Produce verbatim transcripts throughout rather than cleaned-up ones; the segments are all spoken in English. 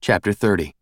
Chapter thirty.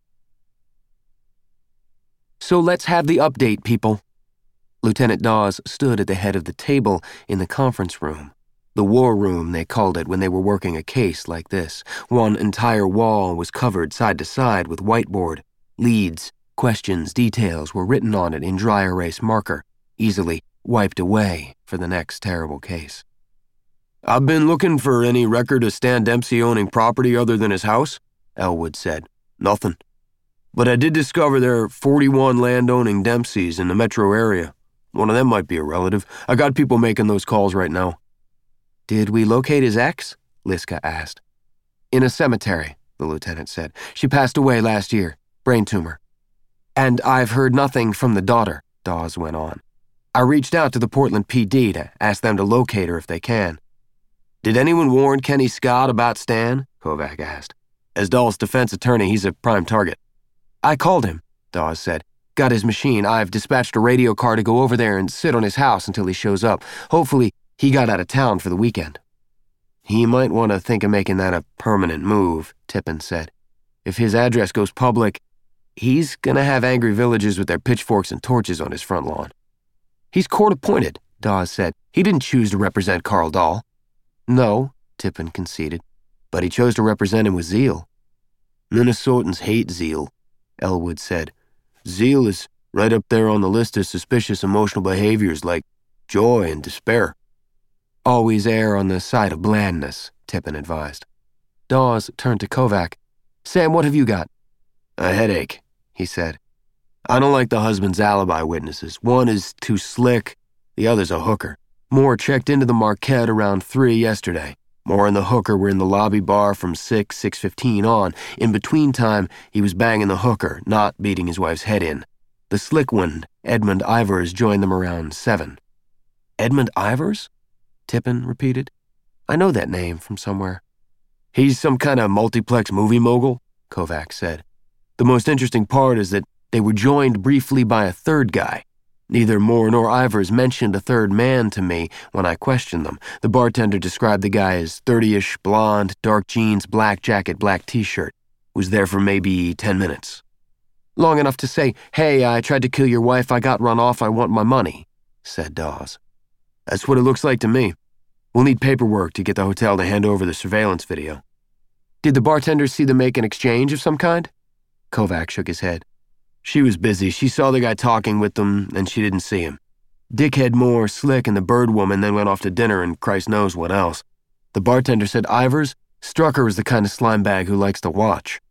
So let's have the update, people. Lieutenant Dawes stood at the head of the table in the conference room. The war room, they called it when they were working a case like this. One entire wall was covered side to side with whiteboard. Leads, questions, details were written on it in dry erase marker, easily wiped away for the next terrible case. "I've been looking for any record of Stan Dempsey owning property other than his house," Elwood said. "Nothing. But I did discover there are forty-one land-owning Dempseys in the metro area. One of them might be a relative. I got people making those calls right now." "Did we locate his ex?" Liska asked. "In a cemetery," the lieutenant said. "She passed away last year. Brain tumor." "And I've heard nothing from the daughter," Dawes went on. "I reached out to the Portland P D to ask them to locate her if they can." "Did anyone warn Kenny Scott about Stan?" Kovac asked. "As Dahl's defense attorney, he's a prime target." "I called him," Dawes said. "Got his machine. I've dispatched a radio car to go over there and sit on his house until he shows up. Hopefully, he got out of town for the weekend." "He might want to think of making that a permanent move," Tippin said. "If his address goes public, he's gonna have angry villagers with their pitchforks and torches on his front lawn." "He's court-appointed," Dawes said. "He didn't choose to represent Carl Dahl." "No," Tippin conceded, "but he chose to represent him with zeal." "Minnesotans hate zeal," Elwood said. "Zeal is right up there on the list of suspicious emotional behaviors like joy and despair." "Always err on the side of blandness," Tippin advised. Dawes turned to Kovac. "Sam, what have you got?" "A headache," he said. "I don't like the husband's alibi witnesses. One is too slick, the other's a hooker. Moore checked into the Marquette around three yesterday. Moore and the hooker were in the lobby bar from six, six fifteen on. In between time, he was banging the hooker, not beating his wife's head in. The slick one, Edmund Ivers, joined them around seven. "Edmund Ivers?" Tippin repeated. "I know that name from somewhere." "He's some kind of multiplex movie mogul," Kovac said. "The most interesting part is that they were joined briefly by a third guy. Neither Moore nor Ivers mentioned a third man to me when I questioned them. The bartender described the guy as thirty-ish, blonde, dark jeans, black jacket, black t-shirt. Was there for maybe ten minutes. "Long enough to say, 'Hey, I tried to kill your wife, I got run off, I want my money,'" said Dawes. "That's what it looks like to me. We'll need paperwork to get the hotel to hand over the surveillance video." "Did the bartender see them make an exchange of some kind?" Kovac shook his head. "She was busy. She saw the guy talking with them, and she didn't see him. Dickhead Moore, Slick, and the bird woman then went off to dinner and Christ knows what else. The bartender said Ivers struck her as the kind of slimebag who likes to watch."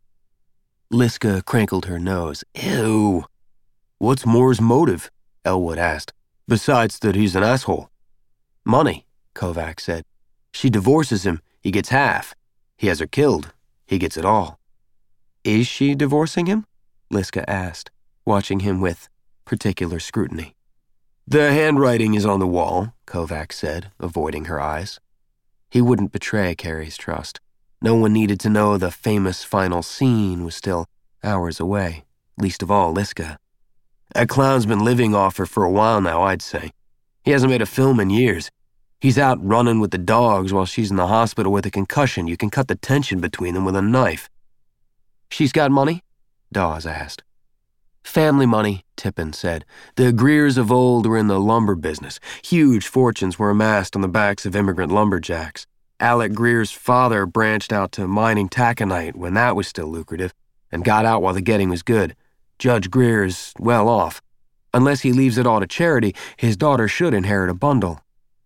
Liska crinkled her nose. "Ew." "What's Moore's motive?" Elwood asked. "Besides that he's an asshole." "Money," Kovac said. "She divorces him, he gets half. He has her killed, he gets it all." "Is she divorcing him?" Liska asked, watching him with particular scrutiny. "The handwriting is on the wall," Kovac said, avoiding her eyes. He wouldn't betray Carrie's trust. No one needed to know the famous final scene was still hours away, least of all Liska. "That clown's been living off her for a while now, I'd say. He hasn't made a film in years. He's out running with the dogs while she's in the hospital with a concussion. You can cut the tension between them with a knife." "She's got money?" Dawes asked. "Family money," Tippin said. "The Greers of old were in the lumber business. Huge fortunes were amassed on the backs of immigrant lumberjacks. Alec Greer's father branched out to mining taconite when that was still lucrative, and got out while the getting was good. Judge Greer's well off. Unless he leaves it all to charity, his daughter should inherit a bundle."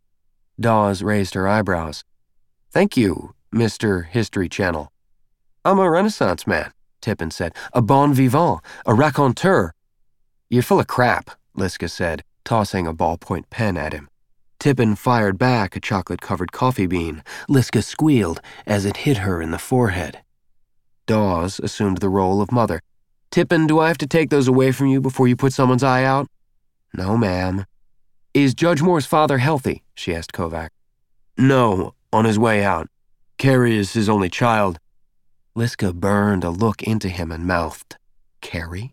Dawes raised her eyebrows. "Thank you, Mister History Channel." "I'm a Renaissance man," Tippin said. "A bon vivant, a raconteur." "You're full of crap," Liska said, tossing a ballpoint pen at him. Tippin fired back a chocolate-covered coffee bean. Liska squealed as it hit her in the forehead. Dawes assumed the role of mother. "Tippin, do I have to take those away from you before you put someone's eye out?" "No, ma'am." "Is Judge Moore's father healthy?" she asked Kovac. "No, on his way out. Carrie is his only child." Liska burned a look into him and mouthed, "Carrie?"